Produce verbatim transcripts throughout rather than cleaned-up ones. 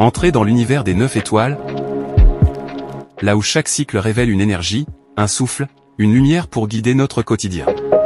Entrez dans l'univers des neuf étoiles, là où chaque cycle révèle une énergie, un souffle, une lumière pour guider notre quotidien.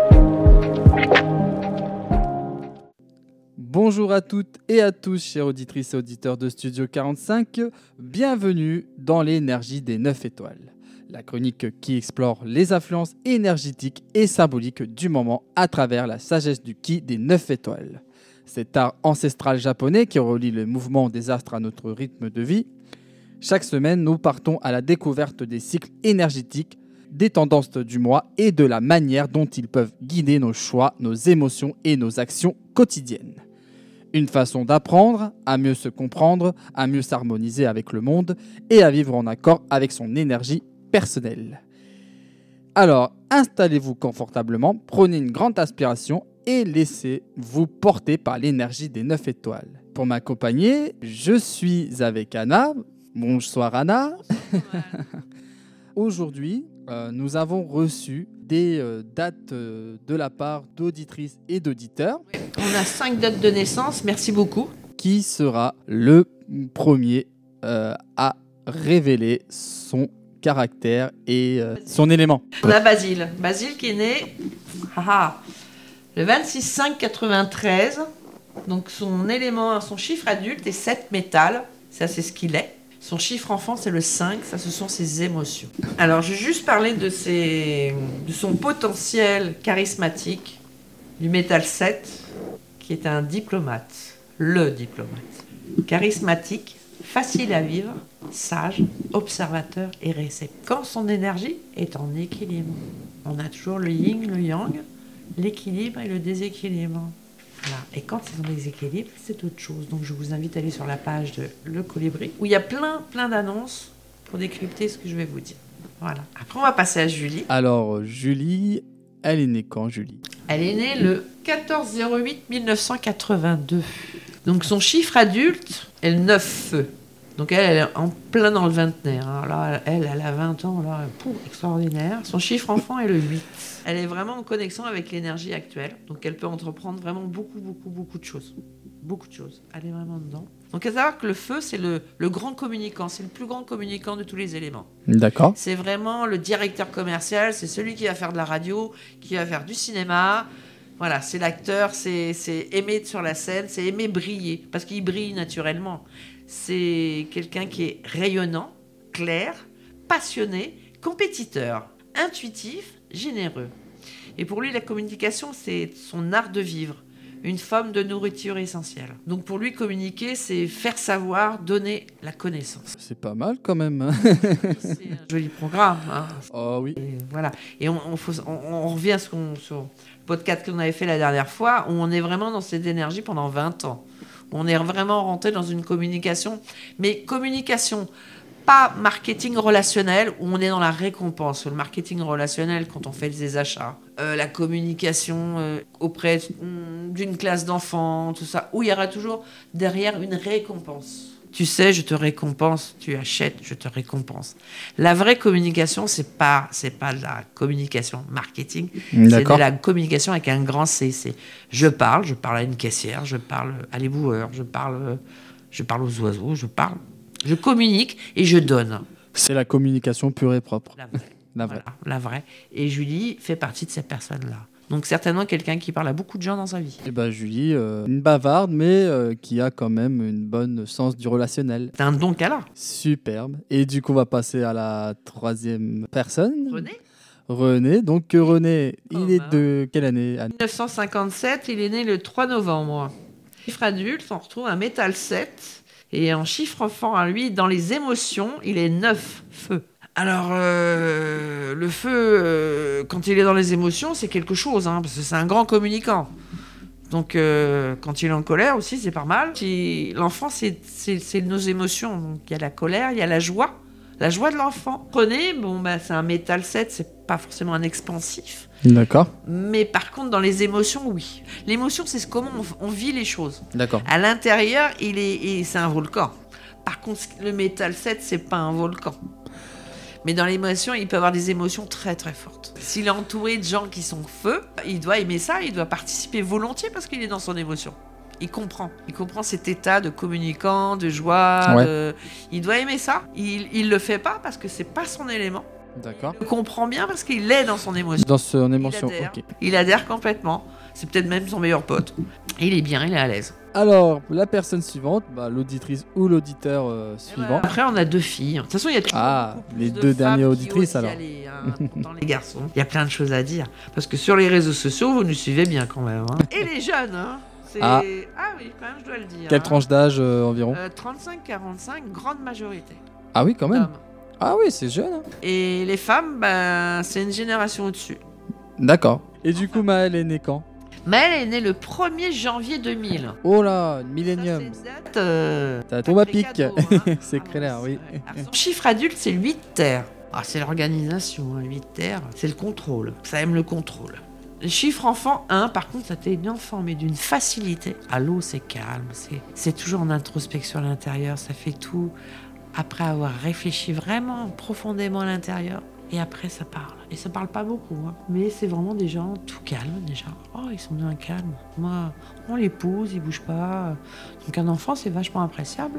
Bonjour à toutes et à tous, chères auditrices et auditeurs de Studio quarante-cinq. Bienvenue dans l'énergie des neuf étoiles, la chronique qui explore les influences énergétiques et symboliques du moment à travers la sagesse du Ki des neuf étoiles. Cet art ancestral japonais qui relie le mouvement des astres à notre rythme de vie. Chaque semaine, nous partons à la découverte des cycles énergétiques, des tendances du mois et de la manière dont ils peuvent guider nos choix, nos émotions et nos actions quotidiennes. Une façon d'apprendre à mieux se comprendre, à mieux s'harmoniser avec le monde et à vivre en accord avec son énergie personnelle. Alors, installez-vous confortablement, prenez une grande inspiration et laissez-vous porter par l'énergie des neuf étoiles. Pour m'accompagner, je suis avec Anna. Bonsoir Anna. Bonsoir. Aujourd'hui, euh, nous avons reçu des euh, dates euh, de la part d'auditrices et d'auditeurs. Oui, on a cinq dates de naissance, merci beaucoup. Qui sera le premier euh, à révéler son caractère et euh, son élément? On a Basile. Basile qui est né haha, le vingt-six cinq quatre-vingt-treize. Donc son élément, son chiffre adulte est sept métal. Ça, c'est ce qu'il est. Son chiffre enfant, c'est le cinq, ça, ce sont ses émotions. Alors, je vais juste parler de, ses, de son potentiel charismatique, du métal sept, qui est un diplomate, le diplomate. Charismatique, facile à vivre, sage, observateur et réceptif. Quand son énergie est en équilibre, on a toujours le yin, le yang, l'équilibre et le déséquilibre. Voilà. Et quand c'est en déséquilibre, c'est autre chose. Donc je vous invite à aller sur la page de Le Colibri, où il y a plein, plein d'annonces pour décrypter ce que je vais vous dire. Voilà. Après, on va passer à Julie. Alors, Julie, elle est née quand, Julie? Elle est née le quatorze zéro huit mille neuf cent quatre-vingt-deux. Donc son chiffre adulte est le neuf feu. Donc elle, elle est en plein dans le vingtenaire. Hein. Là, elle, elle a vingt ans, là, pouf, extraordinaire. Son chiffre enfant est le huit. Elle est vraiment en connexion avec l'énergie actuelle. Donc elle peut entreprendre vraiment beaucoup, beaucoup, beaucoup de choses. Beaucoup de choses. Elle est vraiment dedans. Donc il faut savoir que le feu, c'est le, le grand communicant. C'est le plus grand communicant de tous les éléments. D'accord. C'est vraiment le directeur commercial. C'est celui qui va faire de la radio, qui va faire du cinéma. Voilà, c'est l'acteur, c'est, c'est aimer sur la scène, c'est aimer briller. Parce qu'il brille naturellement. C'est quelqu'un qui est rayonnant, clair, passionné, compétiteur, intuitif, généreux. Et pour lui, la communication, c'est son art de vivre, une forme de nourriture essentielle. Donc pour lui, communiquer, c'est faire savoir, donner la connaissance. C'est pas mal quand même. Hein. C'est un joli programme. Hein. Oh oui. Et voilà. Et on, on, faut, on, on revient à ce qu'on, sur le podcast qu'on avait fait la dernière fois, où on est vraiment dans cette énergie pendant vingt ans. On est vraiment rentré dans une communication, mais communication, pas marketing relationnel, où on est dans la récompense. Le marketing relationnel, quand on fait des achats, euh, la communication euh, auprès d'une classe d'enfants, tout ça, où il y aura toujours derrière une récompense. Tu sais, je te récompense, tu achètes, je te récompense. La vraie communication, c'est pas, c'est pas de la communication marketing, D'accord. C'est de la communication avec un grand C. C'est je parle, je parle à une caissière, je parle à l'éboueur, je parle, je parle aux oiseaux, je parle, je communique et je donne. C'est la communication pure et propre. La vraie. La vraie. Voilà, la vraie. Et Julie fait partie de ces personnes-là. Donc certainement quelqu'un qui parle à beaucoup de gens dans sa vie. Et ben Julie, euh, une bavarde, mais euh, qui a quand même une bonne sens du relationnel. C'est un don qu'elle a. Superbe. Et du coup, on va passer à la troisième personne. René René. Donc euh, René, Oh, il est bah. de quelle année? dix-neuf cent cinquante-sept, il est né le trois novembre. Chiffre adulte, on retrouve un métal sept. Et en chiffre enfant à lui, dans les émotions, il est neuf feu. Alors, euh, le feu, euh, quand il est dans les émotions, c'est quelque chose, hein, parce que c'est un grand communicant. Donc, euh, quand il est en colère aussi, c'est pas mal. Puis, l'enfant, c'est, c'est, c'est nos émotions. Donc, il y a la colère, il y a la joie. La joie de l'enfant. René, bon, bah, c'est un métal sept, c'est pas forcément un expansif. D'accord. Mais par contre, dans les émotions, oui. L'émotion, c'est comment on, on vit les choses. D'accord. À l'intérieur, il est, il, c'est un volcan. Par contre, le métal sept, c'est pas un volcan. Mais dans l'émotion, il peut avoir des émotions très très fortes. S'il est entouré de gens qui sont feu, il doit aimer ça, il doit participer volontiers parce qu'il est dans son émotion. Il comprend. Il comprend cet état de communicant, de joie. Ouais. De... Il doit aimer ça. Il, il le fait pas parce que c'est pas son élément. D'accord. Il le comprend bien parce qu'il est dans son émotion. Dans son émotion, Il adhère. ok. Il adhère complètement. C'est peut-être même son meilleur pote. Et il est bien, il est à l'aise. Alors, la personne suivante, bah, l'auditrice ou l'auditeur euh, Et suivant. voilà. Après, on a deux filles. De toute façon, il y a toujours Ah, beaucoup plus les de deux femmes dernières qui auditrices, osent y alors. aller, hein, dans les garçons. Il y a plein de choses à dire. Parce que sur les réseaux sociaux, vous nous suivez bien quand même. hein. Et les jeunes, hein. C'est... Ah. ah oui, quand même, je dois le dire. Quelle hein. tranche d'âge euh, environ Euh, trente-cinq quarante-cinq, grande majorité Ah oui, quand même. d'hommes. Ah oui, c'est jeune. hein. Et les femmes, ben, c'est une génération au-dessus. D'accord. Et du coup, Maëlle est née quand Mais elle est née le premier janvier deux mille. Oh là, Ça, millénium. c'est une date, euh, Ça tombe à sacré pic. cadeau, hein. C'est Ah, clair, bon, oui. c'est vrai. Alors, son chiffre adulte, c'est huit terres. Ah, c'est l'organisation, hein, huit terres. C'est le contrôle. Ça aime le contrôle. Le chiffre enfant un, par contre, ça t'est une enfant, mais d'une facilité. À l'eau, c'est calme. C'est, c'est toujours en introspection à l'intérieur. Ça fait tout après avoir réfléchi vraiment profondément à l'intérieur. Et après, ça parle. Et ça parle pas beaucoup, hein. Mais c'est vraiment des gens tout calmes, déjà. Oh, ils sont bien calmes. Moi, on les pose, ils bougent pas. Donc un enfant, c'est vachement appréciable.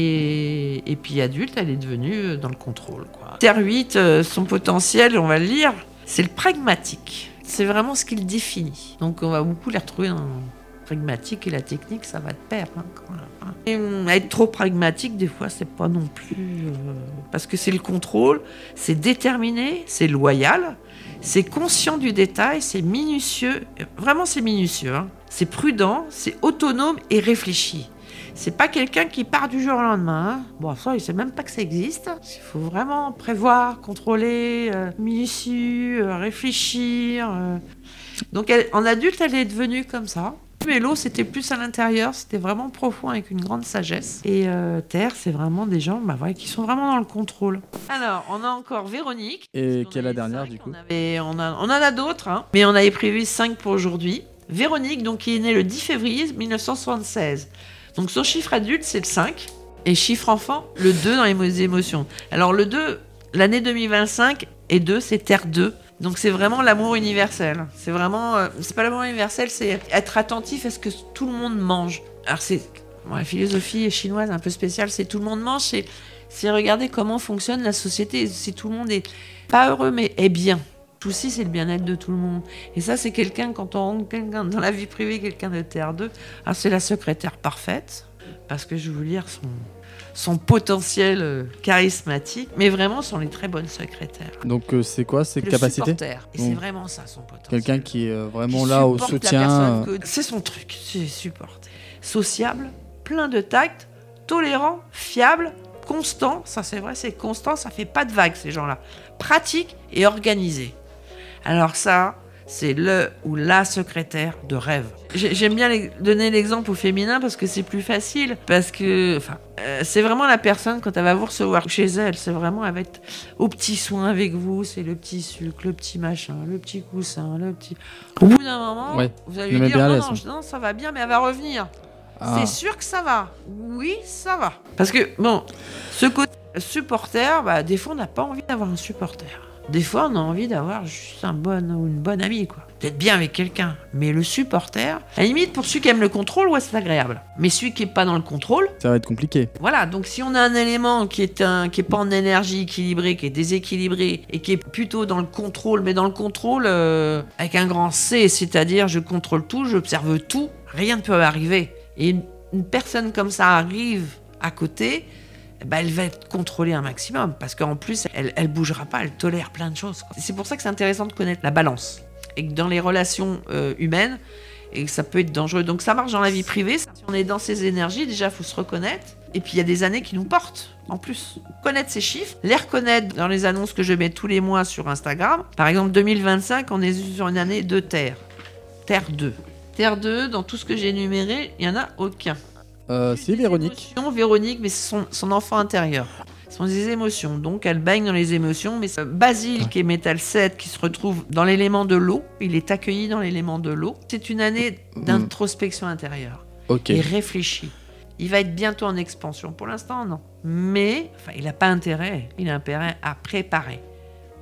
Et, et puis adulte, elle est devenue dans le contrôle, quoi. Terre huit, euh, son potentiel, on va le lire, c'est le pragmatique. C'est vraiment ce qu'il définit. Donc on va beaucoup les retrouver dans le pragmatique et la technique, ça va de pair. Hein, quand même, hein. Et, hum, être trop pragmatique, des fois, c'est pas non plus... euh, parce que c'est le contrôle, c'est déterminé, c'est loyal, c'est conscient du détail, c'est minutieux. Vraiment, c'est minutieux. Hein. C'est prudent, c'est autonome et réfléchi. C'est pas quelqu'un qui part du jour au lendemain. Hein. Bon, ça, il sait même pas que ça existe. Il faut vraiment prévoir, contrôler, euh, minutieux, euh, réfléchir. euh. Donc, elle, en adulte, elle est devenue comme ça. Mélo, c'était plus à l'intérieur, c'était vraiment profond avec une grande sagesse. Et euh, Terre, c'est vraiment des gens bah, ouais, qui sont vraiment dans le contrôle. Alors, on a encore Véronique. Et Parce qu'on qui est la avait dernière, cinq, du coup on, avait- on, a- on en a d'autres, hein, mais on avait prévu cinq pour aujourd'hui. Véronique, donc, qui est née le dix février mille neuf cent soixante-seize. Donc, son chiffre adulte, c'est le cinq. Et chiffre enfant, le deux dans les mo- émotions. Alors, le deux, l'année deux mille vingt-cinq, et deux, c'est Terre deux. Donc c'est vraiment l'amour universel. C'est vraiment, euh, c'est pas l'amour universel, c'est être attentif à ce que tout le monde mange. Alors c'est, bon, la philosophie chinoise un peu spéciale, c'est tout le monde mange, c'est, c'est regarder comment fonctionne la société. Si tout le monde est pas heureux mais est bien. Le souci c'est le bien-être de tout le monde. Et ça c'est quelqu'un, quand on rencontre quelqu'un dans la vie privée, quelqu'un de Terre deux, alors c'est la secrétaire parfaite. Parce que je veux lire son, son potentiel euh, charismatique, mais vraiment sont les très bonnes secrétaires. Donc euh, c'est quoi ses Le capacités supporter. Et Bon. c'est vraiment ça son potentiel. Quelqu'un qui est euh, vraiment Qui là au supporte la soutien. personne euh, que- C'est son truc, c'est supporter. Sociable, plein de tact, tolérant, fiable, constant. Ça c'est vrai, c'est constant, ça fait pas de vagues ces gens-là. Pratique et organisé. Alors ça, c'est le ou la secrétaire de rêve. J'ai- J'aime bien les- donner l'exemple au féminin parce que c'est plus facile. Parce que enfin, euh, c'est vraiment la personne, quand elle va vous recevoir chez elle, c'est vraiment avec au petit soin avec vous. C'est le petit sucre, le petit machin, le petit coussin, le petit... Au bout d'un moment, Ouais, vous allez je le lui mets dire bien à non, l'aise, non, hein. je- non, ça va bien, mais elle va revenir. ah. C'est sûr que ça va. Oui, ça va. Parce que, bon, ce côté supporter, bah, des fois, on n'a pas envie d'avoir un supporter. Des fois, on a envie d'avoir juste un bon ou une bonne amie, quoi. D'être bien avec quelqu'un. Mais le supporter, à la limite, pour celui qui aime le contrôle, ouais, c'est agréable. Mais celui qui n'est pas dans le contrôle, Ça va être compliqué. voilà. Donc, si on a un élément qui est, un, qui est pas en énergie équilibrée, qui est déséquilibré, et qui est plutôt dans le contrôle, mais dans le contrôle euh, avec un grand C, c'est-à-dire je contrôle tout, j'observe tout, rien ne peut arriver. Et une, une personne comme ça arrive à côté, bah, elle va être contrôlée un maximum parce qu'en plus elle, elle bougera pas, elle tolère plein de choses, quoi. C'est pour ça que c'est intéressant de connaître la balance et que dans les relations euh, humaines, et que ça peut être dangereux. Donc ça marche dans la vie privée. Si on est dans ces énergies, déjà faut se reconnaître. Et puis il y a des années qui nous portent en plus. Connaître ces chiffres, les reconnaître dans les annonces que je mets tous les mois sur Instagram. Par exemple deux mille vingt-cinq, on est sur une année de Terre. Terre deux. Terre deux, dans tout ce que j'ai énuméré, il n'y en a aucun. Euh, si, Des Véronique. émotions, Véronique, mais c'est son, son enfant intérieur. Ce sont des émotions, donc elle baigne dans les émotions. Mais c'est Basile, qui est métal sept, qui se retrouve dans l'élément de l'eau, il est accueilli dans l'élément de l'eau. C'est une année d'introspection intérieure Ok. et réfléchie. Il va être bientôt en expansion. Pour l'instant, non. Mais enfin, il n'a pas intérêt. Il a intérêt à préparer.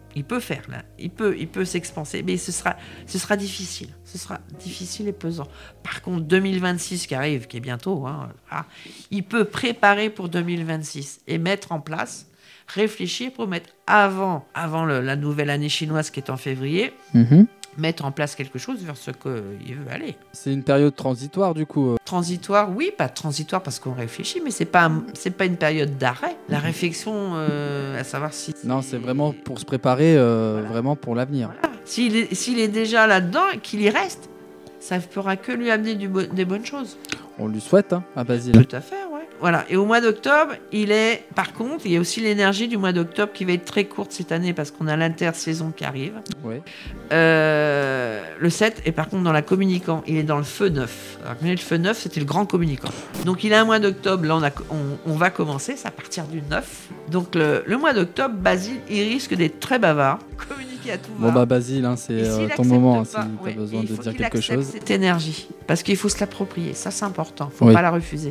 Il peut faire, là. Il peut, il peut s'expanser, mais ce sera, ce sera difficile. Ce sera difficile et pesant. Par contre, deux mille vingt-six qui arrive, qui est bientôt, hein, ah, il peut préparer pour deux mille vingt-six et mettre en place, réfléchir pour mettre avant, avant le, la nouvelle année chinoise qui est en février, Mmh. mettre en place quelque chose vers ce qu'il veut aller. C'est une période transitoire du coup. euh. Transitoire, oui, pas transitoire parce qu'on réfléchit, mais c'est pas, un- c'est pas une période d'arrêt. La réflexion, euh, à savoir si... Non, c'est vraiment pour se préparer, euh, vraiment pour l'avenir. S'il est, s'il est déjà là-dedans et qu'il y reste, ça ne pourra que lui amener du bo- des bonnes choses. On lui souhaite, hein, à Basile. Tout à fait, ouais. Voilà. Et au mois d'octobre, il est, par contre, il y a aussi l'énergie du mois d'octobre qui va être très courte cette année parce qu'on a l'intersaison qui arrive. Ouais. Euh, le sept, et par contre, dans la communicant, il est dans le feu neuf. Alors, le feu neuf, c'était le grand communicant. Donc, il a un mois d'octobre, là, on, a, on, on va commencer, c'est à partir du neuf. Donc, le, le mois d'octobre, Basile, il risque d'être très bavard, communiquer à tout va. Bon bah Basile, hein, c'est Et s'il euh, ton accepte moment, hein, pas, si tu as ouais, besoin et il de faut dire qu'il quelque accepte chose. cette énergie, parce qu'il faut se l'approprier, ça c'est important, faut Oui. pas la refuser.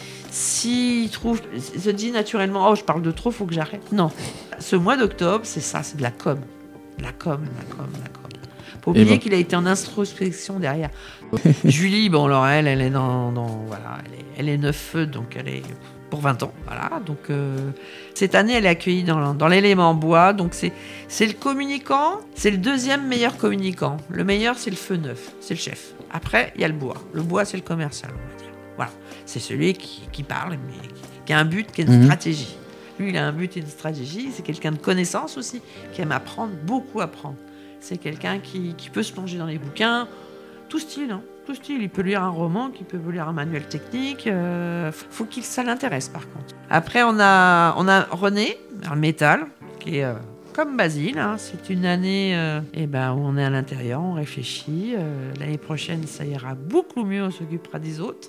S'il trouve, il se dit naturellement, oh je parle de trop, faut que j'arrête. Non, ce mois d'octobre, c'est ça, c'est de la com, de la com, de la com, de la com. Faut Et oublier bon. qu'il a été en introspection derrière. Julie, bon alors elle, elle est dans, dans voilà, elle est, elle est neuf feux, donc elle est pour vingt ans, voilà. Donc euh, cette année, elle est accueillie dans, dans l'élément bois, donc c'est c'est le communicant, c'est le deuxième meilleur communicant. Le meilleur, c'est le feu neuf, c'est le chef. Après, il y a le bois. Le bois, c'est le commercial, on va dire. Voilà, c'est celui qui, qui parle, mais qui, qui a un but, qui a une Mhm. stratégie. Lui, il a un but et une stratégie. C'est quelqu'un de connaissance aussi, qui aime apprendre, beaucoup apprendre. C'est quelqu'un qui, qui peut se plonger dans les bouquins, tout style, hein, tout style. Il peut lire un roman, qui peut lire un manuel technique. Euh, faut, faut qu'il ça l'intéresse, par contre. Après, on a, on a René, un métal, qui est euh, comme Basile. Hein, c'est une année euh, eh ben, où on est à l'intérieur, on réfléchit. Euh, l'année prochaine, ça ira beaucoup mieux, on s'occupera des autres.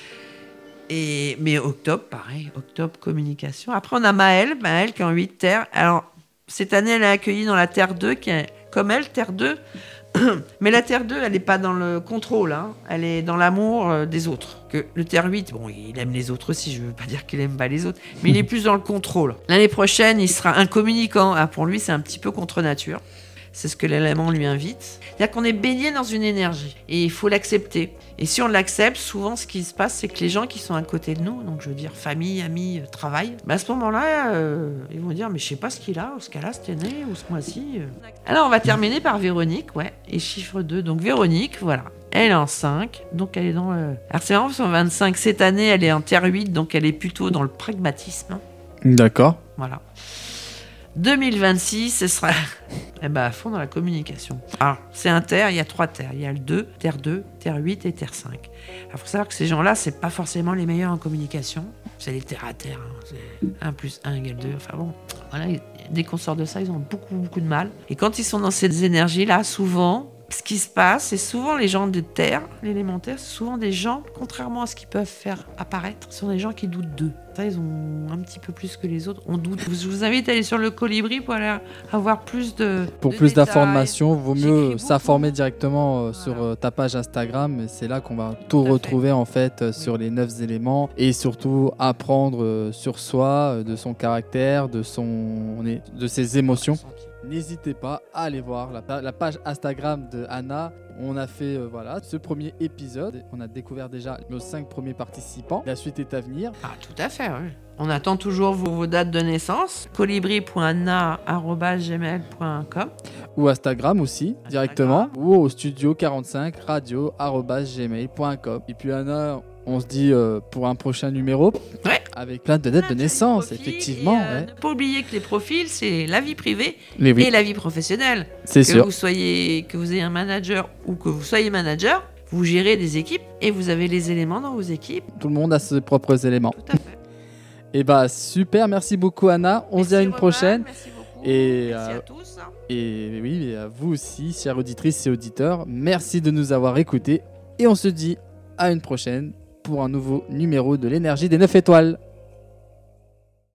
Et, mais octobre, pareil, octobre, communication. Après, on a Maëlle, Maëlle qui est en huit terres. Alors, cette année, elle est accueillie dans la Terre deux, qui est comme elle, Terre deux. Mais la Terre deux, elle n'est pas dans le contrôle, hein. Elle est dans l'amour euh, des autres. Que le Terre huit, bon, il aime les autres aussi, je ne veux pas dire qu'il aime pas les autres, mais il est plus dans le contrôle. L'année prochaine, il sera un communicant. Ah, pour lui, c'est un petit peu contre nature. C'est ce que l'élément lui invite. C'est-à-dire qu'on est baigné dans une énergie et il faut l'accepter. Et si on l'accepte, souvent ce qui se passe, c'est que les gens qui sont à côté de nous, donc je veux dire famille, amis, euh, travail, bah à ce moment-là, euh, ils vont dire mais je sais pas ce qu'il a, ou ce qu'elle a cette année, ou ce mois-ci. euh. Alors on va terminer par Véronique, ouais, et chiffre deux. Donc Véronique, voilà. Elle est en cinq, donc elle est dans le... Alors c'est marrant, son vingt-cinq, cette année, elle est en terre huit, donc elle est plutôt dans le pragmatisme. D'accord. Voilà. deux mille vingt-six, ce sera eh ben, à fond dans la communication. Alors, c'est un terre, il y a trois terres. Il y a le deux, terre deux, terre huit et terre cinq. Il faut savoir que ces gens-là, c'est pas forcément les meilleurs en communication. C'est les terre à terre. Hein. C'est un plus un égale deux. Enfin bon, voilà, dès qu'on sort de ça, ils ont beaucoup, beaucoup de mal. Et quand ils sont dans ces énergies-là, souvent, ce qui se passe, c'est souvent les gens de terre, l'élémentaire, c'est souvent des gens, contrairement à ce qu'ils peuvent faire apparaître, ce sont des gens qui doutent d'eux. Ça, ils ont un petit peu plus que les autres. On doute. Je vous invite à aller sur le Colibri pour aller avoir plus de Pour de plus détails. d'informations, vaut J'écris mieux beaucoup. s'informer directement euh, Voilà. sur euh, ta page Instagram. Et c'est là qu'on va tout à fait. retrouver en fait euh, sur les neuf éléments et surtout apprendre euh, sur soi, euh, de son caractère, de son, de ses émotions. N'hésitez pas à aller voir la, la page Instagram de Anna. On a fait euh, voilà ce premier épisode. On a découvert déjà nos cinq premiers participants. La suite est à venir. Ah, tout à fait, oui. On attend toujours vos, vos dates de naissance. colibri point anna arobase gmail point com Ou Instagram aussi, directement. Ou au studio quarante-cinq radio arobase gmail point com. Et puis Anna, on se dit euh, pour un prochain numéro. Ouais. Avec plein de dates de naissance, Profil, effectivement. et, euh, Ouais. Ne pas oublier que les profils, c'est la vie privée Mais oui, et la vie professionnelle. c'est Que sûr. vous soyez, que vous ayez un manager ou que vous soyez manager, vous gérez des équipes et vous avez les éléments dans vos équipes. Tout le monde a ses propres éléments. Tout à fait. Et bah super, merci beaucoup Anna. On se dit à Merci, une Roman, prochaine. Merci beaucoup. Et, Merci euh, à tous. Et oui, et à vous aussi, chères auditrices et auditeurs. Merci de nous avoir écoutés. Et on se dit à une prochaine pour un nouveau numéro de l'énergie des neuf étoiles.